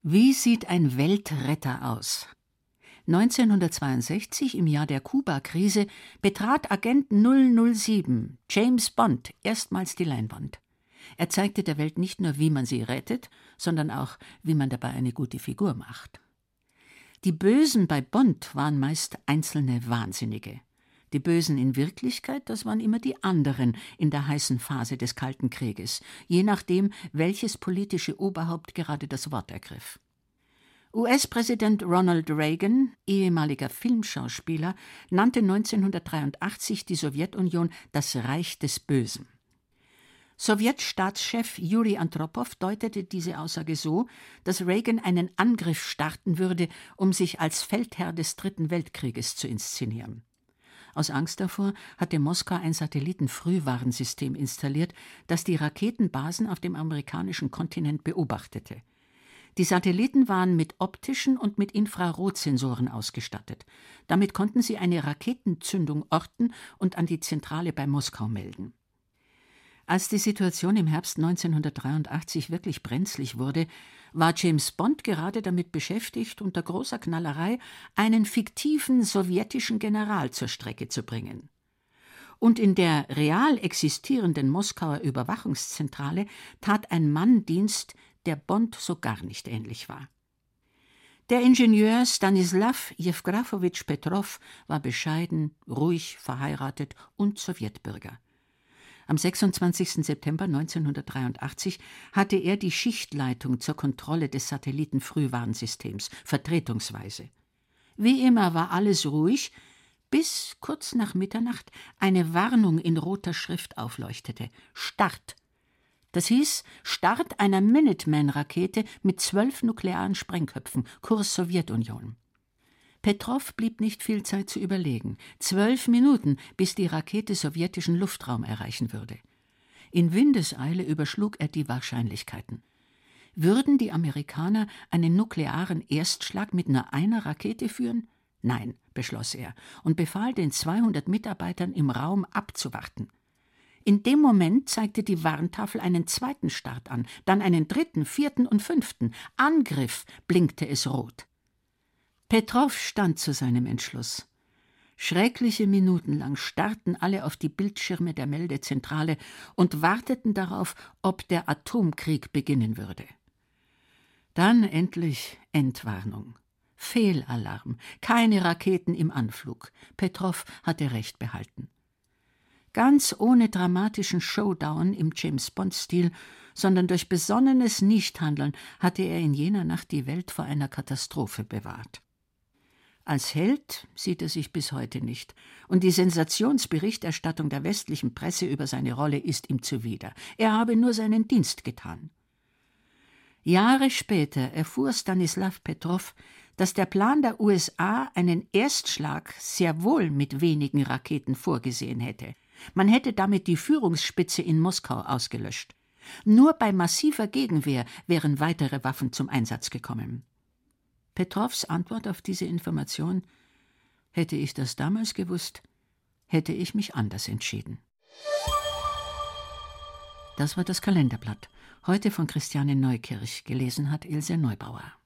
Wie sieht ein Weltretter aus? 1962, im Jahr der Kuba-Krise, betrat Agent 007, James Bond, erstmals die Leinwand. Er zeigte der Welt nicht nur, wie man sie rettet, sondern auch, wie man dabei eine gute Figur macht. Die Bösen bei Bond waren meist einzelne Wahnsinnige. Die Bösen in Wirklichkeit, das waren immer die anderen in der heißen Phase des Kalten Krieges, je nachdem, welches politische Oberhaupt gerade das Wort ergriff. US-Präsident Ronald Reagan, ehemaliger Filmschauspieler, nannte 1983 die Sowjetunion das Reich des Bösen. Sowjetstaatschef Juri Andropow deutete diese Aussage so, dass Reagan einen Angriff starten würde, um sich als Feldherr des Dritten Weltkrieges zu inszenieren. Aus Angst davor hatte Moskau ein Satellitenfrühwarnsystem installiert, das die Raketenbasen auf dem amerikanischen Kontinent beobachtete. Die Satelliten waren mit optischen und mit Infrarotsensoren ausgestattet. Damit konnten sie eine Raketenzündung orten und an die Zentrale bei Moskau melden. Als die Situation im Herbst 1983 wirklich brenzlig wurde, war James Bond gerade damit beschäftigt, unter großer Knallerei einen fiktiven sowjetischen General zur Strecke zu bringen. Und in der real existierenden Moskauer Überwachungszentrale tat ein Mann Dienst, der Bond so gar nicht ähnlich war. Der Ingenieur Stanislaw Jewgrafowitsch Petrow war bescheiden, ruhig, verheiratet und Sowjetbürger. Am 26. September 1983 hatte er die Schichtleitung zur Kontrolle des Satellitenfrühwarnsystems, vertretungsweise. Wie immer war alles ruhig, bis kurz nach Mitternacht eine Warnung in roter Schrift aufleuchtete: Start! Das hieß Start einer Minuteman-Rakete mit 12 nuklearen Sprengköpfen, Kurs Sowjetunion. Petrow blieb nicht viel Zeit zu überlegen. 12 Minuten, bis die Rakete sowjetischen Luftraum erreichen würde. In Windeseile überschlug er die Wahrscheinlichkeiten. Würden die Amerikaner einen nuklearen Erstschlag mit nur einer Rakete führen? Nein, beschloss er und befahl den 200 Mitarbeitern im Raum abzuwarten. In dem Moment zeigte die Warntafel einen zweiten Start an, dann einen dritten, vierten und fünften. Angriff, blinkte es rot. Petrow stand zu seinem Entschluss. Schreckliche Minuten lang starrten alle auf die Bildschirme der Meldezentrale und warteten darauf, ob der Atomkrieg beginnen würde. Dann endlich Endwarnung. Fehlalarm, keine Raketen im Anflug. Petrow hatte recht behalten. Ganz ohne dramatischen Showdown im James-Bond-Stil, sondern durch besonnenes Nichthandeln hatte er in jener Nacht die Welt vor einer Katastrophe bewahrt. Als Held sieht er sich bis heute nicht, und die Sensationsberichterstattung der westlichen Presse über seine Rolle ist ihm zuwider. Er habe nur seinen Dienst getan. Jahre später erfuhr Stanislaw Petrow, dass der Plan der USA einen Erstschlag sehr wohl mit wenigen Raketen vorgesehen hätte. Man hätte damit die Führungsspitze in Moskau ausgelöscht. Nur bei massiver Gegenwehr wären weitere Waffen zum Einsatz gekommen. Petrows Antwort auf diese Information: Hätte ich das damals gewusst, hätte ich mich anders entschieden. Das war das Kalenderblatt. Heute von Christiane Neukirch. Gelesen hat Ilse Neubauer.